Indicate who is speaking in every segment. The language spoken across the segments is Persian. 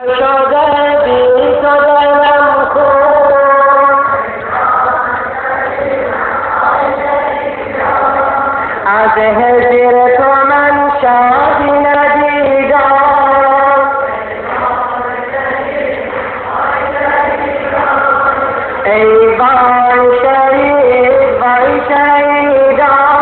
Speaker 1: شده بی تو دلم خون از هجر تو من شادی ندیدم ای وای شهید وای شهیدم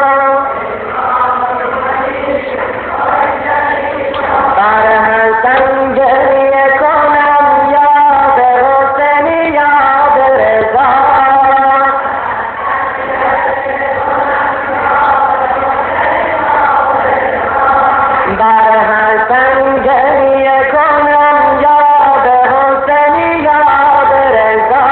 Speaker 1: بر حسن گریه کنم یاد حسین یاد رضا بر حسن گریه کنم یاد حسین یاد رضا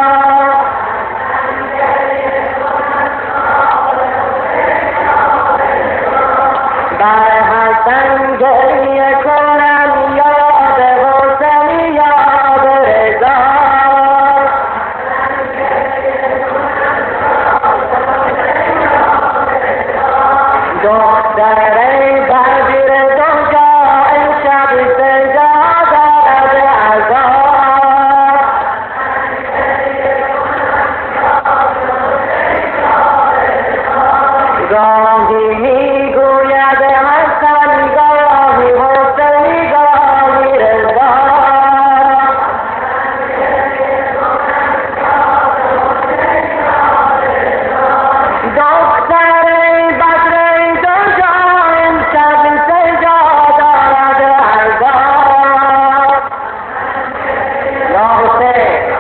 Speaker 1: بر حسن گریه کنم یاد حسین یاد رضا دختر بدر دنیا امشب سجا دارد عذاب گاهی میگوید حسن گاهی حسین گاهی رضا دختر بدر دنیا امشب سجا دارد عذاب یا حسین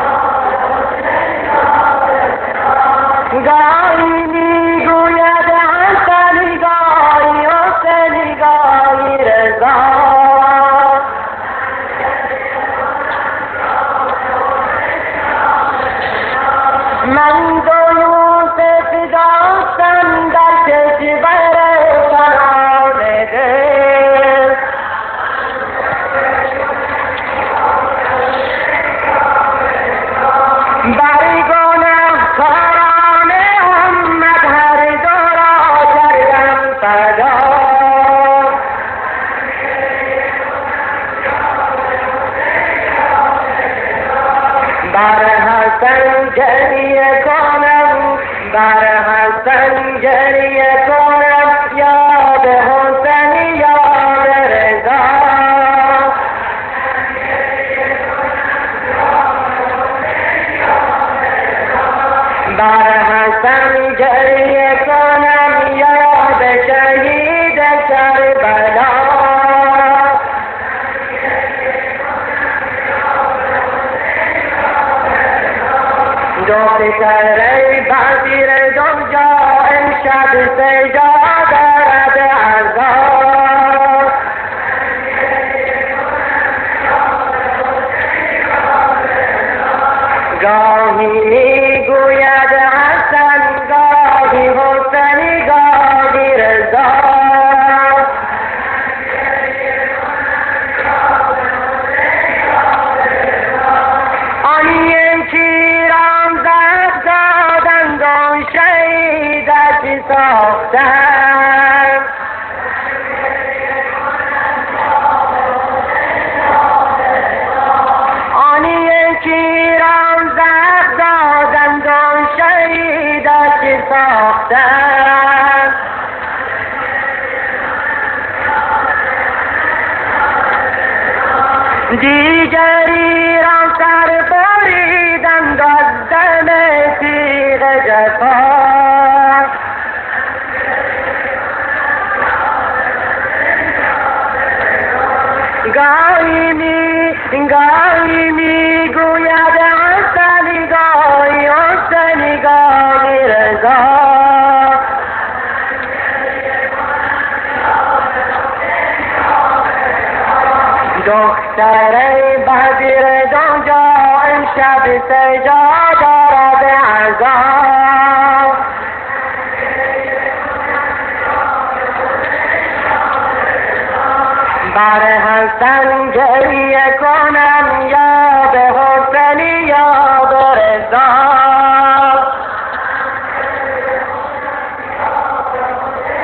Speaker 1: گاهی میگوید حسن گاهی حسین گاهی رضا من دو یوسف داشتم در کشور فران دل بر گنهکاران امت هر دو را کردم فدا بر حسن گریه کنم بر حسن گریه کنم یاد حسین یاد رضا بر حسن گریه کنم یاد شهید کربلا دختر بدر دنیا امشب سجا دارد عذاب گاهی میگوید حسن گاهی حسین گاهی رضا آن یکی رام زد دادند و شهیدش ساختند آن یکی رام زد دادند و شهیدش ساختند دیگری را سر بریدند از دم تیغ جفا گاهی میگوید حسن گاهی حسین گاهی رضا دختر بدر دنیا امشب سجا دارد عذاب بر حسن گریه کنم یاد حسین یاد رضا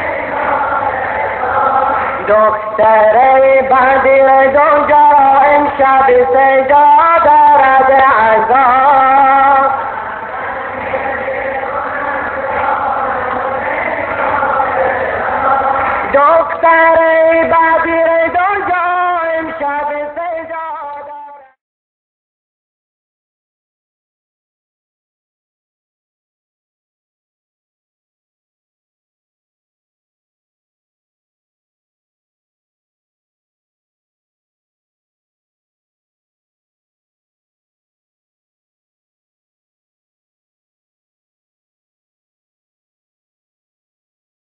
Speaker 1: دختر بدر دنیا شب سجا دارد عذاب. دختر